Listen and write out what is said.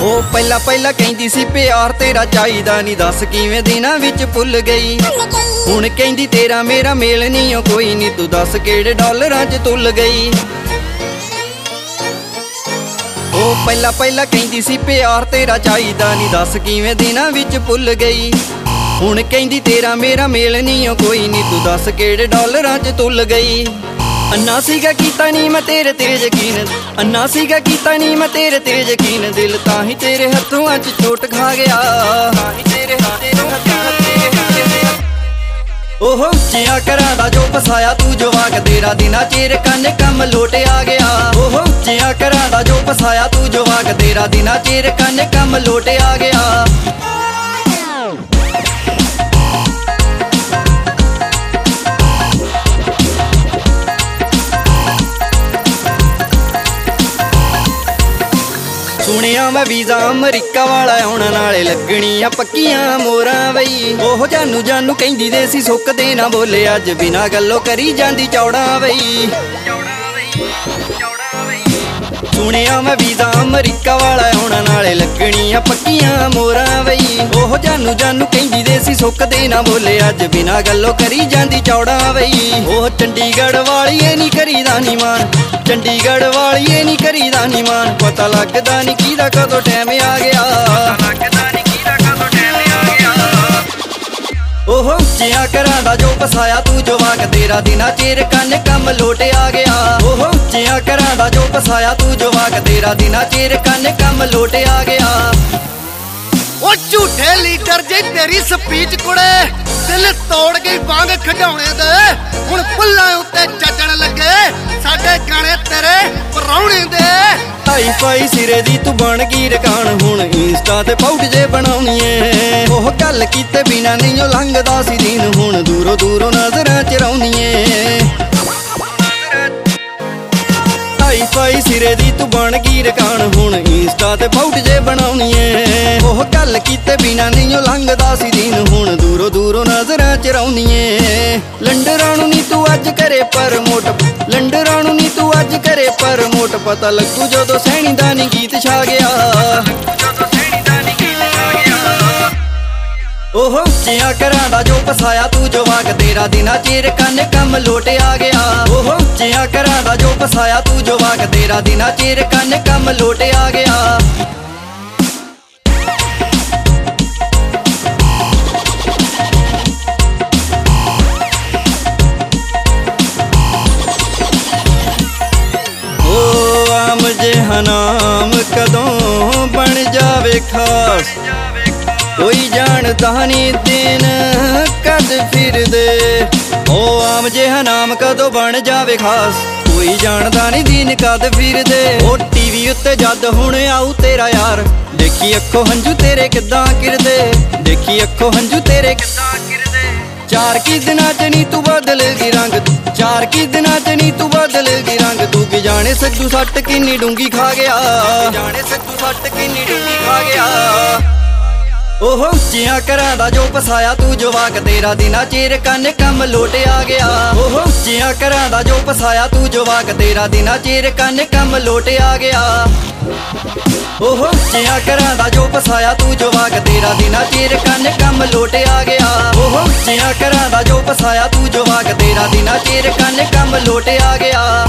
ਉਹ ਪਹਿਲਾਂ ਪਹਿਲਾਂ ਕਹਿੰਦੀ ਸੀ ਪਿਆਰ ਤੇਰਾ ਚਾਹੀਦਾ ਨਹੀਂ, ਦੱਸ ਕਿਵੇਂ ਦਿਨਾਂ ਵਿੱਚ ਭੁੱਲ ਗਈ। ਹੁਣ ਕਹਿੰਦੀ ਤੇਰਾ ਮੇਰਾ ਮੇਲ ਨਹੀਂ ਓ ਕੋਈ ਨਹੀਂ, ਤੂੰ ਦੱਸ ਕਿਹੜੇ ਡਾਲਰਾਂ 'ਚ ਤੁੱਲ ਗਈ। ਉਹ ਪਹਿਲਾਂ ਪਹਿਲਾਂ ਕਹਿੰਦੀ ਸੀ ਪਿਆਰ ਤੇਰਾ ਚਾਹੀਦਾ ਨਹੀਂ, ਦੱਸ ਕਿਵੇਂ ਦਿਨਾਂ ਵਿੱਚ ਭੁੱਲ ਗਈ। ਹੁਣ ਕਹਿੰਦੀ ਤੇਰਾ ਮੇਰਾ ਮੇਲ ਨਹੀਂ ਓ ਕੋਈ ਨਹੀਂ, ਤੂੰ ਦੱਸ ਕਿਹੜੇ ਡਾਲਰਾਂ 'ਚ ਤੁੱਲ ਗਈ। ਅੰਨਾ ਸੀਗਾ ਕੀਤਾ ਨਹੀਂ ਮੈਂ ਤੇਰੇ ਤੇ ਯਕੀਨ, ਅੰਨਾ ਸੀਗਾ ਕੀਤਾ ਨਹੀਂ ਮੈਂ ਤੇਰੇ ਤੇ ਯਕੀਨ, ਦਿਲ ਤਾਂ ਹੀ ਤੇਰੇ ਹੱਥੋਂ ਅੱਜ ਚੋਟ ਖਾ ਗਿਆ। ਉਹ ਉੱਚੀਆਂ ਘਰਾਂ ਦਾ ਜੋ ਫਸਾਇਆ ਤੂੰ ਜਵਾਕ, ਤੇਰਾ ਦਿਨਾਂ ਚਿਰ ਕੰਨ ਕੰਮ ਲੋਟ ਆ ਗਿਆ। ਉਹ ਉੱਚੀਆਂ ਘਰਾਂ ਦਾ ਜੋ ਫਸਾਇਆ ਤੂੰ ਜਵਾਕ, ਤੇਰਾ ਦਿਨਾਂ ਚਿਰ ਕੰਨ ਕੰਮ ਲੋਟ ਆ ਗਿਆ। ਸੁਣਿਆ ਮੈਂ ਵੀਜ਼ਾ ਅਮਰੀਕਾ ਵਾਲਾ ਆਉਣ ਨਾਲੇ ਲੱਗਣੀਆਂ ਪੱਕੀਆਂ ਮੋਰਾਂ ਬਈ। ਉਹ ਜਾਨੂ ਜਾਨੂ ਕਹਿੰਦੀ ਦੇ ਸੀ ਸੁੱਕ ਦੇ ਨਾ ਬੋਲੇ, ਅੱਜ ਬਿਨਾਂ ਗੱਲੋਂ ਕਰੀ ਜਾਂਦੀ ਚੌੜਾਂ ਬਈ। ਸੁਣਿਆ ਮੈਂ ਵੀਜ਼ਾ ਅਮਰੀਕਾ ਵਾਲਾ ਆਉਣ ਨਾਲੇ ਲੱਗਣੀਆਂ ਪੱਕੀਆਂ ਮੋਰਾਂ ਬਈ। ਉਹ ਜਾਨੂ ਜਾਨੂ ਕਹਿੰਦੀ ਦੇ ਸੀ ਸੁੱਕ ਦੇ ਨਾ ਬੋਲੇ, ਅੱਜ ਬਿਨਾਂ ਗੱਲੋਂ ਕਰੀ ਜਾਂਦੀ ਚੌੜਾਂ ਬਈ। ਉਹ ਚੰਡੀਗੜ੍ਹ ਵਾਲੀਏ ਨੀ ਕਰੀਦਾ ਨੀ ਮਾਨ, ਚੰਡੀਗੜ੍ਹ ਵਾਲੀਏ ਨੀ ਕਰੀਦਾ ਨੀ ਮਾਨ, ਪਤਾ ਲੱਗਦਾ ਨੀ ਕਿਹਦਾ ਕਦੋਂ ਟਾਈਮ ਆ ਗਿਆ। ਉਹ ਉੱਚੀਆਂ ਘਰਾਂ ਦਾ ਜੋ ਫਸਾਇਆ ਤੂੰ ਜਵਾਕ, ਤੇਰਾ ਦਿਨਾਂ ਚਿਰ ਕੰਨ ਕੰਮ ਲੋਟ ਆ ਗਿਆ। ਉਹ ਉੱਚੀਆਂ ਘਰਾਂ ਦਾ ਜੋ ਫਸਾਇਆ ਤੂੰ ਜਵਾਕ, ਤੇਰਾ ਦਿਨਾਂ ਚਿਰ ਕੰਨ ਕੰਮ ਲੋਟ ਆ ਗਿਆ। ਉਹ ਝੂਠੇ ਲੀਡਰ ਜੇ ਤੇਰੀ ਸਪੀਚ ਕੁੜੇ, ਦਿਲ ਤੋੜ ਗਈ ਵਾਂਗ ਖਿਡੌਣੇ ਦੇ। ਹੁਣ ਫੁੱਲਾਂ ਉੱਤੇ ਚੱਜਣ ਲੱਗੇ ਸਾਡੇ ਗਾਣੇ ਤੇਰੇ ਪਰਾਉਣੇ ਦੇ। ਹਾਈ ਫਾਈ ਸਿਰੇ ਦੀ ਤੂੰ ਬਣ ਗਈ ਰਕਾਨ, ਹੁਣ ਇੰਸਟਾ ਤੇ ਪਾਉਟ ਜੇ ਬਣਾਉਣੀਏ। ਉਹ ਗੱਲ ਕੀਤੇ ਬਿਨਾ ਨਹੀਂ ਉਹ ਲੰਘਦਾ ਸੀ ਦਿਨ, ਹੁਣ ਦੂਰੋਂ ਦੂਰੋਂ ਨਜ਼ਰਾਂ ਚ ਰੌਣੀਏ। ਹਾਈ ਫਾਈ ਸਿਰੇ ਦੀ ਤੂੰ ਬਣ ਗਈ ਰਕਾਨ, ਹੁਣ ਇੰਸਟਾ ਤੇ ਪਾਉਟ ਜੇ ਬਣਾਉਣੀਏ। ਉਹ ਗੱਲ ਕੀਤੇ ਬਿਨਾ ਨਹੀਂ ਉਹ ਲੰਘਦਾ ਸੀ ਦਿਨ, ਹੁਣ ਦੂਰੋਂ ਦੂਰੋਂ ਨਜ਼ਰਾਂ ਚ ਰੌਣੀਏ। ਲੰਡਰਾਂ ਨੂੰ ਨੀ ਤੂੰ ਅੱਜ ਕਰੇ ਪ੍ਰਮੋਟ, ਲੰਡਰਾਂ ਨੂੰ ਨੀ ਤੂੰ ਅੱਜ ਕਰੇ ਪ੍ਰਮੋਟ, ਪਤਾ ਲੱਗੂ ਜਦੋਂ ਸੈਣੀ ਦਾ ਨੀ ਗੀਤ ਛਾ ਗਿਆ। ਉਹ ਉੱਚੀਆਂ ਘਰਾਂ ਦਾ ਜੋ ਫਸਾਇਆ ਤੂੰ ਜਵਾਕ, ਤੇਰਾ ਦਿਨਾਂ ਚਿਰ ਕੰਨ ਕੰਮ ਲੋਟ ਆ ਗਿਆ। ਉਹ ਉੱਚੀਆਂ ਘਰਾਂ ਦਾ ਜੋ ਫਸਾਇਆ ਤੂੰ ਜਵਾਕ, ਤੇਰਾ ਦਿਨਾਂ ਚਿਰ ਕੰਨ ਕੰਮ ਲੋਟ ਆ ਗਿਆ। ਉਹ ਆਮ ਜਿਹਾ ਨਾਮ ਕਦੋਂ ਬਣ ਜਾਵੇ ਖਾਸ, ਕੋਈ ਜਾਣਦਾ ਨੀ ਦਿਨ ਕਦ ਫਿਰਦੇ। ਉਹ ਆਮ ਜਿਹਾ ਨਾਮ ਕਦੋਂ ਬਣ ਜਾਵੇ ਖਾਸ, ਕੋਈ ਜਾਣਦਾ ਨੀ ਦਿਨ ਕਦ ਫਿਰਦੇ। ਉਹ ਟੀਵੀ ਉੱਤੇ ਜਦ ਹੁਣ ਆਊ ਤੇਰਾ ਯਾਰ, ਦੇਖੀ ਅੱਖੋਂ ਹੰਝੂ ਤੇਰੇ ਕਿੱਦਾਂ ਕਿਰਦੇ, ਦੇਖੀ ਅੱਖੋਂ ਹੰਝੂ ਤੇਰੇ ਕਿੱਦਾਂ ਕਿਰਦੇ। ਚਾਰ ਕੀ ਦਿਨਾਂ ਚ ਨੀ ਤੂੰ ਬਦਲ ਗਈ ਰੰਗ, ਚਾਰ ਕੀ ਦਿਨਾਂ ਚ ਨੀ ਤੂੰ ਬਦਲ ਗਈ ਰੰਗ। ਤੂੰ ਕੀ ਜਾਣੇ ਸੱਜੂ ਸੱਟ ਕਿੰਨੀ ਡੂੰਗੀ ਖਾ ਗਿਆ, ਜਾਣੇ ਸੱਜੂ ਸੱਟ ਕਿੰਨੀ ਡੂੰਗੀ ਖਾ ਗਿਆ। ਉਹ ਉੱਚੀਆਂ ਘਰਾਂ ਦਾ ਜੋ ਫਸਾਇਆ ਤੂੰ ਜਵਾਕ, ਤੇਰਾ ਦਿਨਾਂ ਚਿਰ ਕੰਨ ਕੰਮ ਲੋਟ ਆ ਗਿਆ। ਉਹ ਉੱਚੀਆਂ ਘਰਾਂ ਦਾ ਜੋ ਫਸਾਇਆ ਤੂੰ ਜਵਾਕ, ਤੇਰਾ ਦਿਨਾਂ ਚਿਰ ਕੰਨ ਕੰਮ ਲੋਟ ਆ ਗਿਆ। ਉਹ ਉੱਚੀਆਂ ਘਰਾਂ ਦਾ ਜੋ ਫਸਾਇਆ ਤੂੰ ਜਵਾਕ, ਤੇਰਾ ਦਿਨਾਂ ਚਿਰ ਕੰਨ ਕੰਮ ਲੋਟ ਆ ਗਿਆ। ਉਹ ਉੱਚੀਆਂ ਘਰਾਂ ਦਾ ਜੋ ਫਸਾਇਆ ਤੂੰ ਜਵਾਕ, ਤੇਰਾ ਦਿਨਾਂ ਚਿਰ ਕੰਨ ਕੰਮ ਲੋਟ ਆ ਗਿਆ।